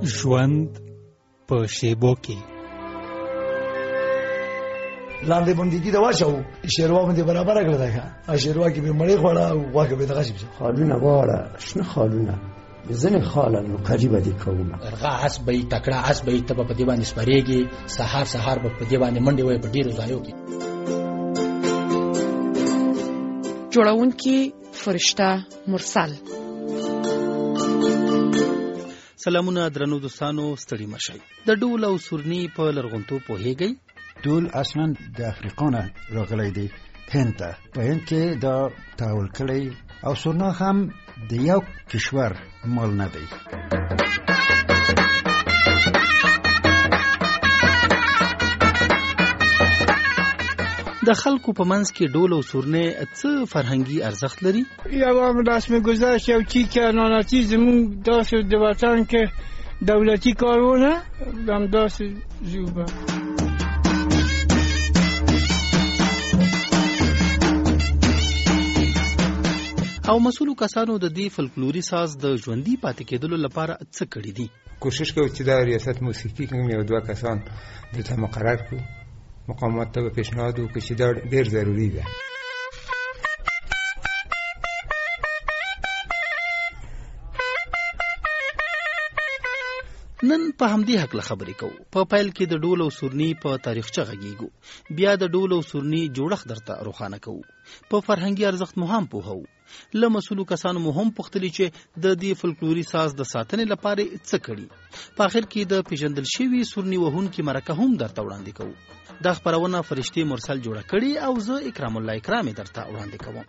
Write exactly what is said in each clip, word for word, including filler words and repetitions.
ژوند په شیبو کې لاندې باندې دا واچو شیروا باندې برابر کړل دا ښه شیروا کې به مړی خوړه او واګه به دغه شي خالونه واړه شنه خالونه بزنه خالن قریبه دي کومه ارغا عصبې تکړه عصبې ته په دې باندې سپریږي سحر سحر په دې باندې منډي وي په ډیرو ځایو کې جوړونکي فرشته مرسل. سلامونه درنو دوستانو، ستړي مشئ. د ډول او سورني په لرغونتوب پوهیږئ؟ ډول اصلا د افریقا نه راغلی دی هند ته. په هند کې دا تحول کړی او سورنا هم د یو کشور مال نه دی. د خلکو په منځ کې ډول او سورنه څه فرهنګي ارزښت لري؟ یو رسم گذشت یو چی که ناناتی زمون داست د وطن که دولتی کارونه هم داست زوبه. او مسؤلو کسانو د دې فلکلوري ساز د ژوندۍ پاتې کېدلو لپاره څه کړی دي؟ کوشش کوي چې دا ریاست موسیقي کوم یو دوه کسان د ته مقرر کړو، مقامات ته پیشنهاد وکړي چې دا ډېر ضروری ده. نن په همدې حق له خبرې کوو. په پیل کې د ډول او سورني په تاریخچه غږیږو، بیا د ډول او سورني جوړښت درته روښانه کوو، په فرهنګي ارزښت مو هم پوهو. له مسؤلو کسانو مو هم پوښتلي چې د دې فلکلوري ساز د ساتنې لپاره څه کړي. په آخر کې د پیژندل شوي سورني وهونکي مرکه هم درته وړاندې کوو. دا خبرونه فرشتي مرسل جوړه کړي او زه اکرام الله اکرامي درته وړاندې کوم.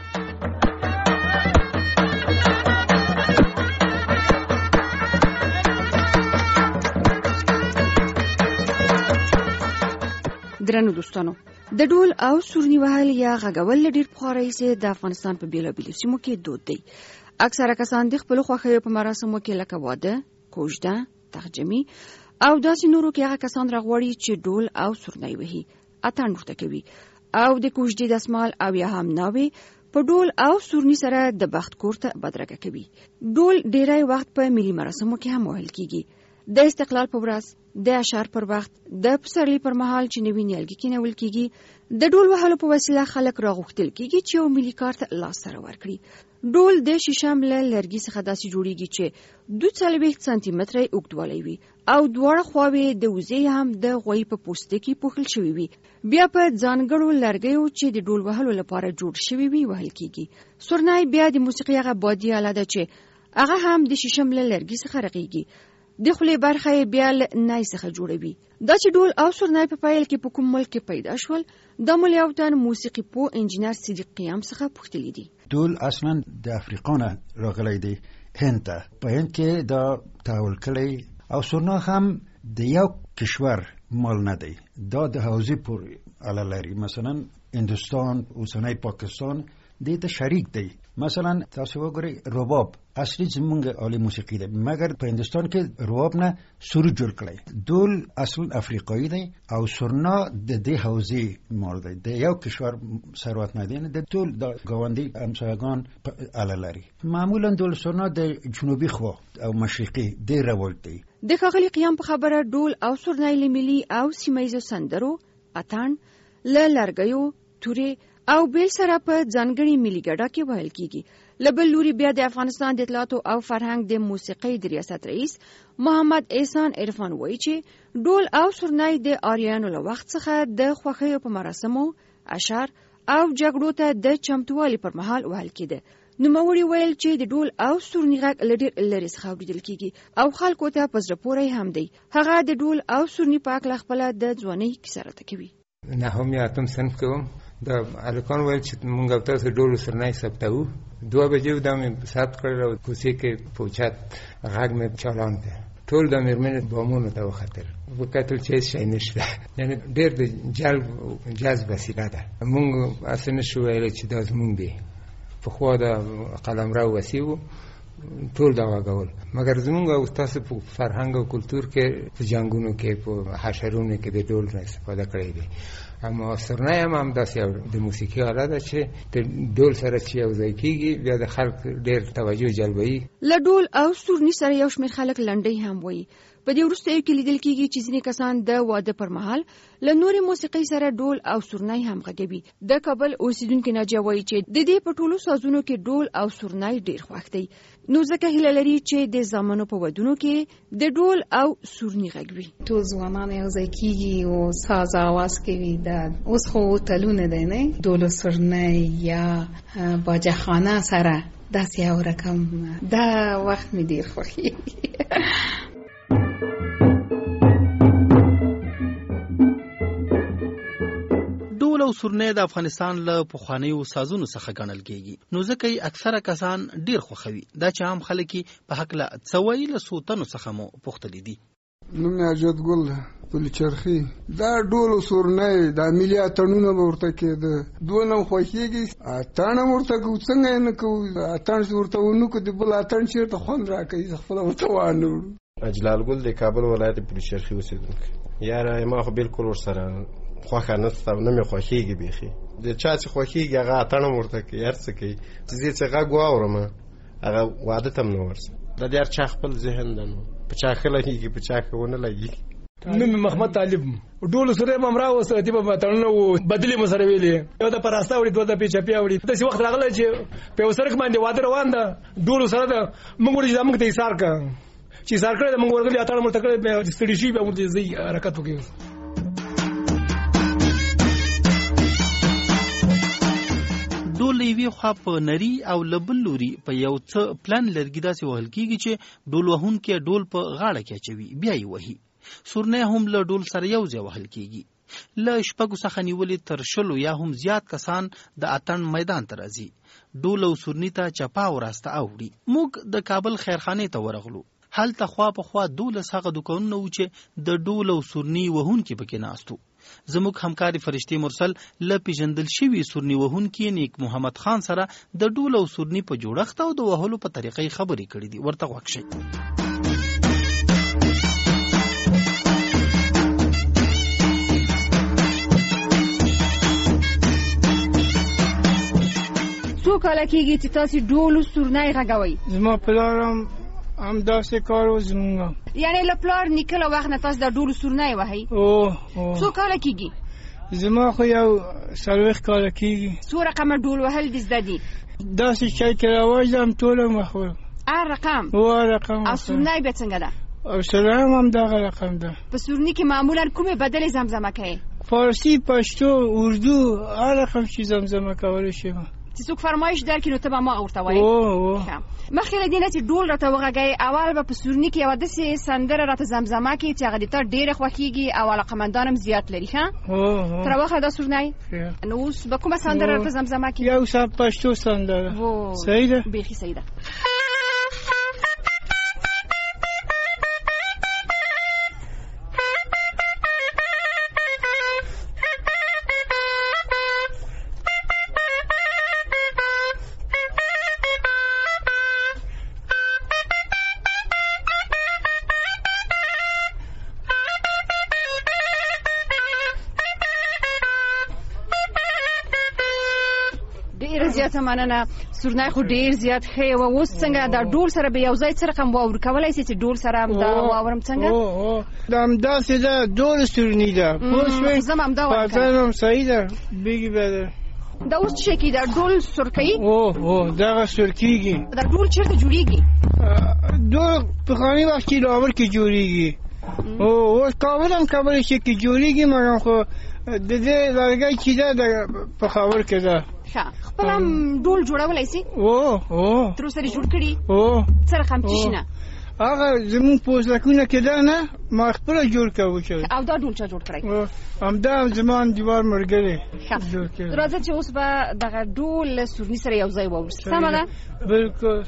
درنو دوستانو، د ډول او سورني وهل یا غږول ډېر پخوا راهیسې د افغانستان په بېلابېلو سیمو کې دود دی. اکثره کسان د خپلو خوښیو په مراسمو کې لکه واده، کوژده، تخجمي او داسې نورو کې هغه کسان راغواړي چې ډول او سورنی وهي، اتڼ ورته کوي او د کوژدې دستمال او یا هم ناوې په ډول او سورني سره د بخت کور ته بدرګه کوي. ډول ډېری وخت په ملي مراسمو کې هم وهل کیږي. د استقلال په ورځ، د اشعار پر وخت، د پسرلي پر مهال چې نوي نیالګي کینول کیږي، د ډول وهلو په وسیله خلک راغوښتل کیږي چې یو ملي کارت لاس سره ورکړي. ډول د شیشم له لرګي څخه داسې جوړیږي چې دوه څلوېښت سانتي متره اوږدوالی وي او دواړه خواوې د وزې هم د غوی په پوستکي پوښل شوي وي. بیا په ځانګړو لرګیو چې د ډول وهلو لپاره جوړ شوي وي وهل کیږي. سورنی بیا د موسیقي هغه بادي آله ده چې هغه هم د شیشم له لرګي څخه رغیږي. د خولې برخه یې بیا له نای څخه جوړوي. دا چې ډول او سورنی په پیل کې په کوم ملک کې پیدا شول، دا مو له یو تن موسیقي پوه انجینر صدیق قیام څخه پوښتلي دي. ډول اصلا د افریقا نه راغلی دی هند ته. په هند کې دا تحول کړی او سورنا هم د یو کشور مال نه دی، دا د حوزې پورې اړه لري. مثلا هندوستان، اوسنی پاکستان دې ته شریک دی. مثلا تاسو وګورئ رباب اصلي زمونږ عالی موسیقي ده، مګر په هندوستان کې رباب نه سرود جوړ کړی. ډول اصل افریقایي دی او سورنا د دې حوزې مال دی، د یو کشور ثروت نه دی، د ټول د ګاونډي همسایگان اړه لري. معمولا ډول سورنا د جنوبي خوا او مشرقي ډېر رواج دی. د ښاغلي قیام په خبره ډول او سورنی له ملي او سیمهییزو سندرو، اتڼ، له لرګیو، تورې او بیل سره په ځانګړي ملي ګډا کې وهل کیږي. له بل لوري بیا د افغانستان د اطلاعاتو او فرهنګ د موسیقۍ د ریاست رئیس محمد احسان عرفان وایي چې ډول او سورنی د آریانو له وخت څخه د خوښیو په مراسمو، اشعار او جګړو ته د چمتووالي پر مهال وهل کېده. نوموړي ویل چې د ډول او سورني غږ له ډېر لرې څخه اورېدل کېږي او خلکو ته په زړه پورې هم دی. هغه د ډول او سورني په هکله خپله د ځوانۍ کیسه راته کوي. نهم یا اتم صنف کې وم، د الکان ویل چې مونږ او تاسو ډول سورنی ثبتوو. دوه بجې دا مې ثبت کړل او کوڅې کې پوچات غږ مې چالان دی. ټول د مېرمنې بامونو ته وختل، وکتل چې هېڅ شی نشته. یعنې ډېر د جلب جذب وسیله ده. مونږ هسې نشو ویلی چې دا زمونږ دی. پخوا د قلمرو وسیع و ټول دا غول مګر زمونږ او تاسو په فرهنګ او کلچر کې په جنگونو کې په حشرونو کې د ډول نه استفاده کړې دي. اما سرنای هم هم داسې د موسیقي آله ده چې د ډول سره چې یو ځای کېږي بیا د خلک ډېر توجه جلبوي. له ډول او سورني سره یو شمېر خلک لنډۍ هم وایي. په دې وروستیو کې لیدل کېږي چې ځینې کسان د واده پر مهال له نورې موسیقۍ سره ډول او سورنی هم غږوي. د کابل اوسیدونکي ناجیه وایي چې د دې په ټولو سازونو کې ډول او سورنی ډېر خوښ دی، نو ځکه هیله لري چې د زامنو په ودونو کې د ډول او سورني غږ وي. ټول ځوانان یو ځای کېږي او ساز اواز کوي. دا اوس خو تلونه دی نه، ډول او سورنی یا باجخانه سره داسې یو رقم دا وخت مې ډېر خوښېږي. ډول او سورنی د افغانستان له پخوانیو سازونو څخه ګڼل کېږي، نو ځکه یې اکثره کسان ډېر خوښوي. دا چې عام خلک په هکله څه وایي له څو تنو څخه مو پوښتلي دي. نوم یې حاجت ګل پلچرخي. دا ډول او سورنی دا ملي اتڼونه به ورته کېده، دونه هم خوښېږي. اتڼ هم ورته کوو، څنګه یې نه کوو. اتڼ چې ورته ونه کړو د بل اتڼ چېرته خوند راکوي، زه خپله ورته وانه وړو. اجلال ګل د کابل ولایت پلچرخي اوسېدونکی. یاره ما خو بالکل ورسره خوښه نشته او نه مې خوښېږي بیخي. د چا چې خوښېږي هغه اتڼ هم ورته کوي، هر څه کوي. چې زه چې غږ واورم هغه واده ته هم نه ورځم. دا د هر چا خپل ذهن ده، نو په چا ښه لګېږي په چا ښه ونه لګېږي. نوم مې محمد طالب. ډول سره مې هم راوسته، تیبه به اتڼونه وو، بدلې مو سره ویلې. یو د په راسته وړي، دوه د په چپیا وړي. داسې وخت راغلی چې په یو سړک باندې واده روان ده، ډول سره ده. موږ وړي چې دا موږ ته ایثار کړه، چې ایثار کړی ده موږ ورغلي اتڼ مو ورته کړی، ستړي شوي بیا موږ ته ځئ حرکت وکړي. ډول له یوې خوا په نري او له بل لوري په یو څه پلن لرګي داسې وهل کېږي چې ډول وهونکی ډول په غاړه کې اچوي بیا یې وهي. سورنی هم له ډول سره یو ځای وهل کېږي. له شپږو څخه نیولې تر شلو یا هم زیات کسان د اتڼ میدان ته راځي، ډول او سورني ته چپا او راسته اوړي. موږ د کابل خیرخانې ته ورغلو. هلته خوا په خوا دولس هغه دوکانونه وو چې د ډول او سورني وهونکي پکې ناست وو. زموږ همکاري فرشتي مرسل له پیژندل شوي سورني وهونکي نیک محمد خان سره د ډول او سورني په جوړښت او د وهلو په طریقې خبرې کړې دي. ورته غوږ شئ. څو کاله کېږي چې تاسې ډول او سورنی غږوئ؟ زما پلار هم همداسې کار و زمونږ. یعنې له پلار نیکه له وخت نه تاسو د ډول او سورنی وهئ؟ او څو کاله کېږي؟ زما خو یو څلوېښت کاله کېږي. څو رقمه ډول وهل دې زده دي؟ داسې چای کې رواج ده هم ټول هم وخورم. هر رقم؟ او هر رقم. او سورنی بیا څنګه ده؟ او سورنی هم همدغه رقم ده. په سورني کې معمولا کومې بدلې زمزمه کوې؟ فارسي، پښتو، اردو، هر رقم چې زمزمه کولی شم. چې څوک فرمایش درکړي نو ته به ما ورته وایې. مخکې له دې نه چې ډول راته وغږوې، اول به په سورني کې یوه داسې سندره راته زمزمه کړي چې هغه د تا ډېره خوښېږي او علاقمندان هم زیات لري. ښه تر واخله دا سورنی. نو اوس به کومه سندره راته زمزمه کړي؟ یو څه پښتو سندره. صحیح ده؟ بیخي صحیح ده. زیاته مننه. سورنی خو ډېر زیات ښه و. اوس څنګه د ډول سره به یو ځای څه رقم واور کولی شې چې ډول سره همدا واورم څنګه؟ دا همداسې ده، ډول سورني ده. پوه شوې؟ زه هم همدا وایم. پاتن هم صحیح ده. بیګي به ده. دا اوس څه شی کېږي؟ دا ډول سور کوي؟ او او دغه سور کېږي. دا ډول چېرته جوړېږي؟ ډول پخواني وخت کې لاهور کې جوړېږي. او اوس کابل هم کولی شي کې جوړېږي، مګر خو د دې لرګی چې ده د پېښور کې ده. ښه خپل هم ډول جوړولی سي؟ او او تر اوسه دې جوړ کړي؟ او څه رقم څه شي نه؟ هغه زمونږ پوستکونه کې ده نه، ما خپله جوړ کوو. او دا ډول چا جوړ کړی؟ همدا زما انډیوال ملګری جوړ کړی. راځه چې اوس به دغه ډول له سورني سره یو ځای واورو. سمه ده؟ بلکل.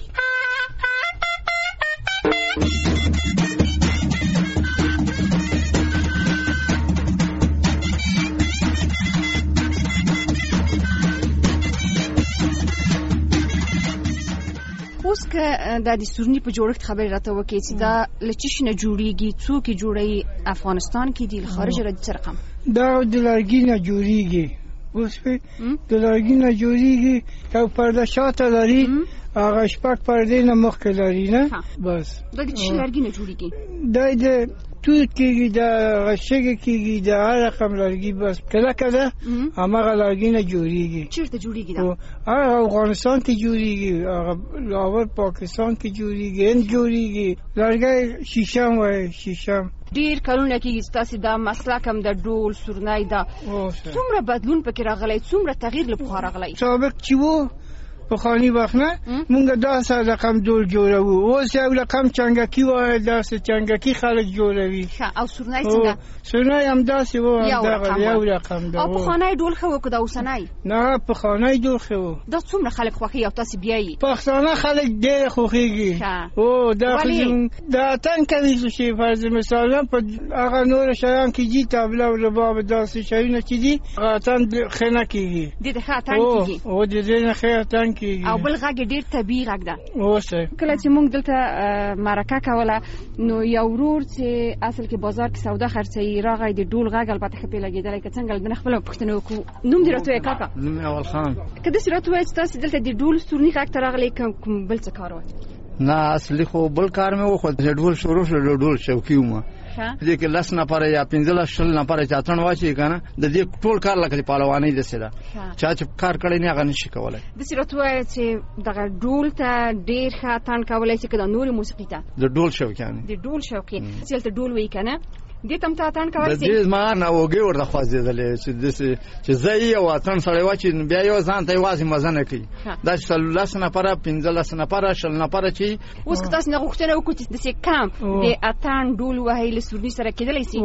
اوس که د سورني په جوړښت خبرې راته وکړي چې دا له څه شي نه جوړېږي، څوک یې جوړوي، افغانستان کې دي، له خارجه راځي، څه رقم؟ دا د لرګي نه جوړېږي. اوس د لرګي نه جوړېږي او پرده شاته لري، هغه شپږ پردې نه مخکې لري نه بس. دا د څه لرګي نه جوړېږي؟ دا د توت کېږي، د شګې کېږي، د هر رقم لرګي بس کله کله هماغه لرګي نه جوړېږي. چېرته جوړېږي دا؟ هغه افغانستان کې جوړېږي، هغه لاهور پاکستان کې جوړېږي، هند جوړېږي. لرګی شیشم وایي، شیشم. ډېر کلونه کېږي چې تاسې دا مسلک هم د ډول سورنی دا څومره بدلون پکې راغلی، څومره تغییر له پخوا راغلی؟ سابق چې و پخواني وخت نه مونږ داسې رقم ډول جوړوو، اوس یو رقم چنګکي وایي، داسې چنګکي خلک جوړوي. او سورنی څنګه؟ سورنی همداسې و، همدغه یو رقم ده. او پخوانی ډول ښه و که دا اوسنی؟ نه پخوانی ډول ښه و. دا څومره خلک خوښوي او تاسې بیایي؟ پښتانه خلک ډېر خوښېږي. او دا دا اتڼ کوي چې فرض مثالا په هغه نور شیان کې دي، طبله او رباب داسې شیونه چې دي، هغه اتڼ ښه نه کېږي. د دې ښه اتڼ کېږي؟ او د دې نه ښه اتڼ کېږي. او بل غږ ډېر طبیعي غږ ده. اوسه کله چې موږ دلته مرکه کوله نو یو ورور چې اصل کې بازار کې سودا خرڅوي راغی، د ډول غږ البته ښه پې لګېدلی، که څنګه د نه خپله پوښتنه وکړو. نوم دې راته ووایه کاکا؟ نوم مې اول خان. که داسې راته ووایه چې تاسې دلته د ډول سورني غږ ته راغلی، کوم بل څه کار و؟ نه اصلي خو بل کار مې وخوت، د ډول شروع شو، د ډول شوقي وم. دې کې لس نفره یا پنځلس شل نفره چې اتڼ واچوي که نه، د دې ټول کار لکه د پهلوانۍ داسې ده، چا چې کار کړی نه هغه نشي کولی. داسې راته ووایه چې دغه ډول ته ډېر ښه اتڼ کولی شي که د نورې موسیقي ته؟ د ډول شوقیانې. د ډول شوقي چې هلته ډول وایي که نه، دې ته هم ته اتڼ کولی شي؟ د دې زما نه اوږې ورته خوځېدلې چې داسې چې زه یې او اتڼ سړی واچوي نو بیا یو ځان ته یوازې مزه نه کوي. دا چې لس نفره پنځلس نفره شل نفره چې اوس که تاسې نه غوښتنه وکړو چې داسې کم د اتڼ ډول وهی له سورني سره کېدلی شي؟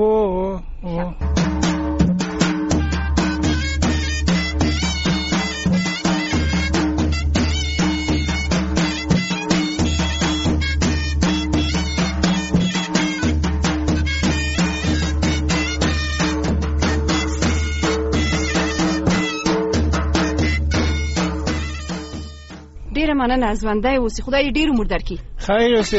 ډېره مننه، ژوندی اوسې، خدای دې ډېر عمر درکړي. خیر اوسې.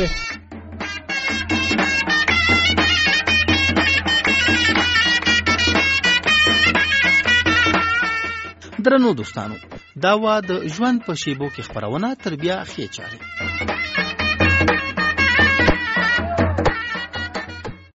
درنو دوستانو، دا وا د ژوند په شیبو کې خپرونه تر بیا ښې چارې.